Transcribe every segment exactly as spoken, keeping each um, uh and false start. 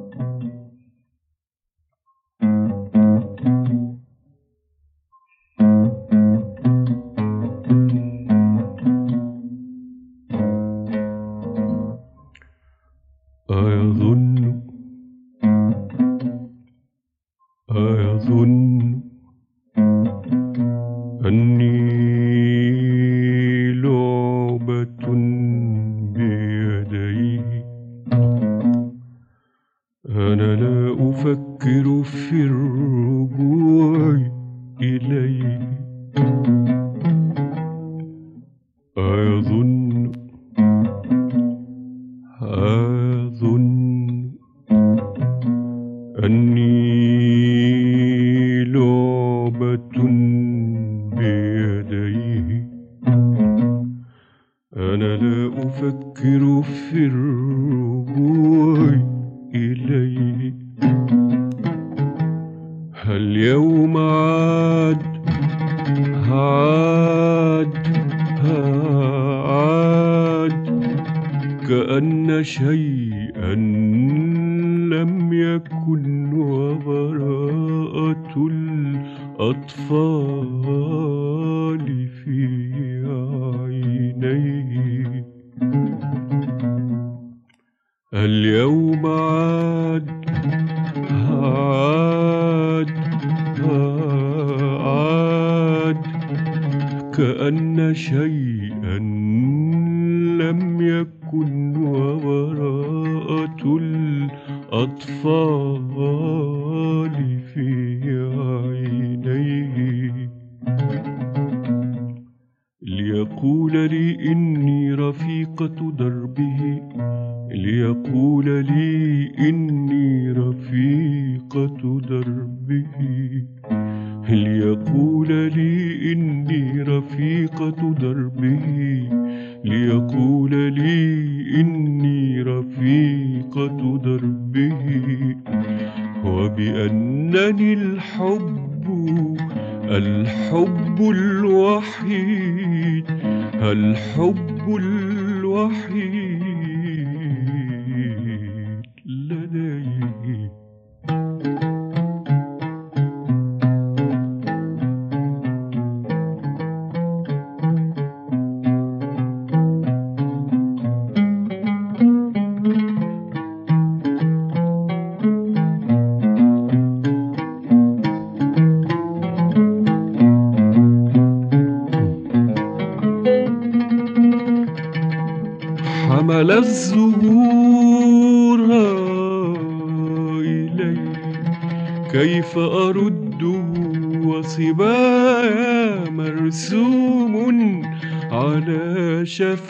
أيظن أيظن أني لعبة بيدي، أنا لا أفكر في الرجوع إليه. أيظن أظن أني لعبة بيديه، أنا لا أفكر في الرجوع إليه. هل يوم عاد عاد عاد كأن شيئا لم يكن، وبراءة الأطفال في عينيه. اليوم عاد عاد عاد كأن شيئا لم يكن، وبراءة الأطفال في عينيه. ليقول لي إني رفيقة دربه، ليقول لي إني رفيقة دربه، ليقول لي إني رفيقة دربه، ليقول لي إني رفيقة دربه، وبأنني الحب الحب الوحيد، الحب الوحيد لديه. حمل الزهور إلي، كيف أرده وصبايا مرسوم على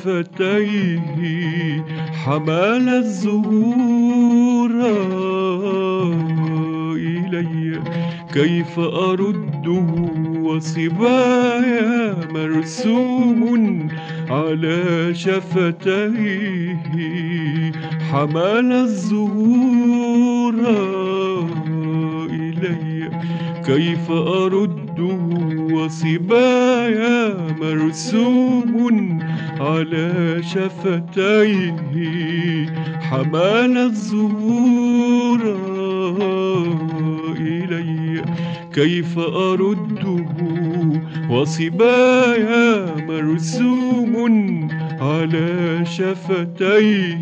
شفتيه. حمل الزهور إلي، كيف أرده وصبايا مرسوم على شفتيه. حمل الزهور إلي، كيف أرده وصبايا مرسوم على شفتيه. حمل الزهور إلي، كيف أرده وصبايا مرسوم على شفتيه.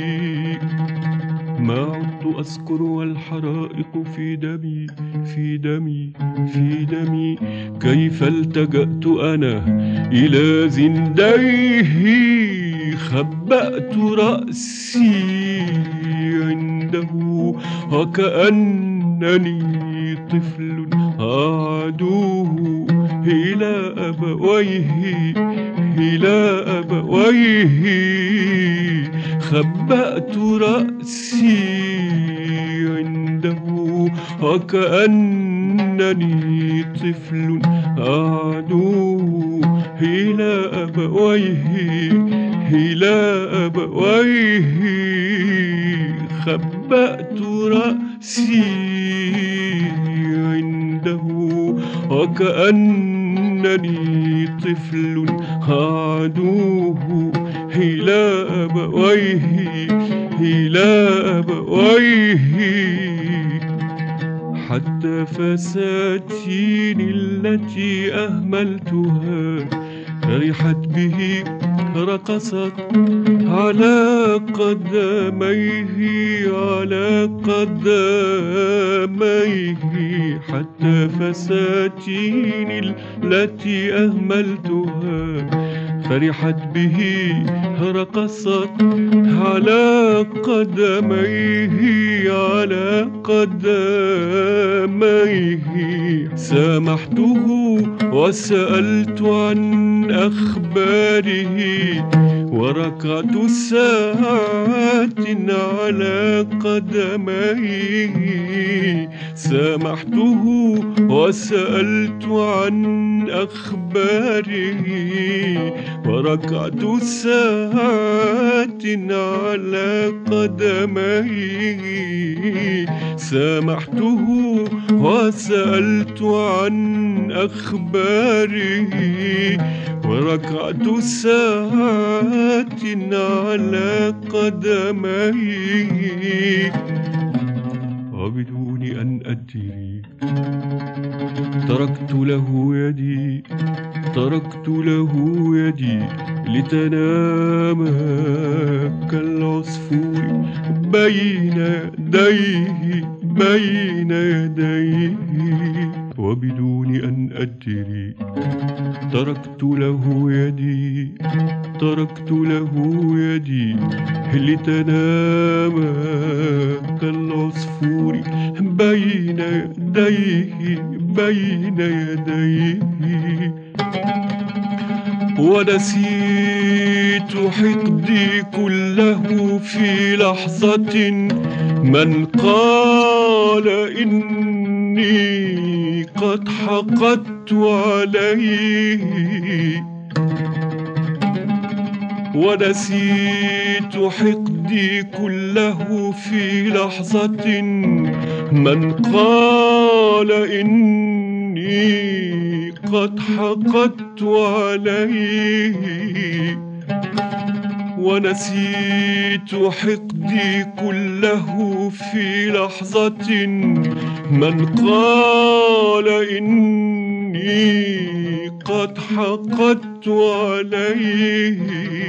ما عدت أذكر والحرائق في دمي في دمي في دمي، كيف التجأت أنا إلى زنديه. خبأت رأسي عنده وكأنني طفل أعدوه إلى أبويه إلى أبويه. خبأت رأسي عنده وكأنني طفل أعدوه إلى أبويه إلى أبويه. خبأت رأسي عنده وكأنني طفل أعدوه إلى أبويه إلى أبويه، حتى فساتيني التي أهملتها فرحت به رقصت على قدميه على قدميه، حتى فساتيني التي أهملتها فرحت به رقصت على قدميه على قدميه. سامحته وسألت عن أخباره وركعت ساعات على قدميه. سامحته وسألت عن أخباره وركعت ساعات على قدميه. سامحته وسألت عن أخباره وركعت ساعات على قدميه. وبدون أن أدري تركت له يدي تركت له يدي لتنام كالعصفور بين يديه بين يديه. وبدون أن أدري تركت له يدي تركت له يدي لتنام كالعصفور بين يديه بين يديه. ونسيت حقدي كله في لحظة من قال إني قد حقدت عليه. ونسيت حقدي كله في لحظة من قال إني قد حقدت عليه. ونسيت حقدي كله في لحظة من قال إني قد حقدت عليه.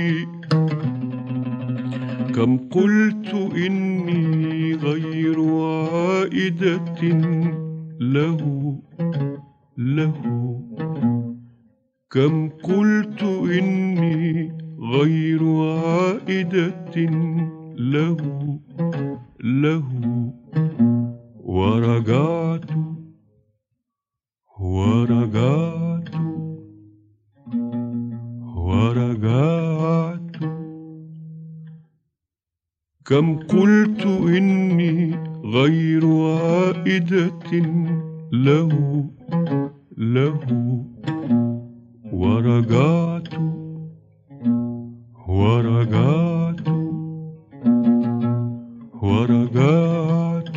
كم قلت إني غير عائدة له له كم قلت إني غير عائدة له له. ورجعت ورجعت ورجعت كم قلت إني غير عائدة له له. ورجعت ورجعت ورجعت.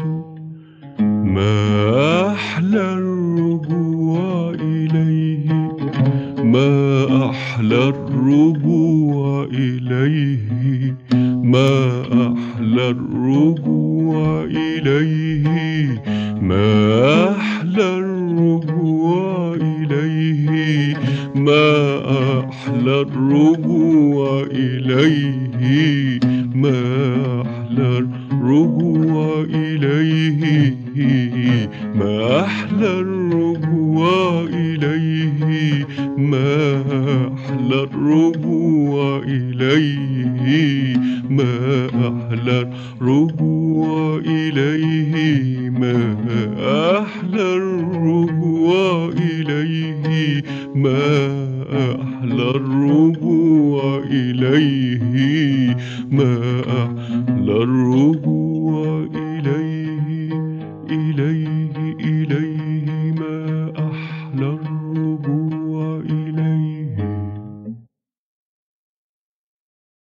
ما أحلى الرجوع إليه ما أحلى الرجوع إليه ما أحلى الرجوع إليه ما أحلى الرجوع إليه ما أحلى الرجوع إليه ما أحلى الرجوع إليه ما أحلى الرجوع إليه ما أحلى الرجوع إليه ما أحلى الرجوع إليه ما أحلى الرجوع إليه ما أحلى الرجوع إليه ما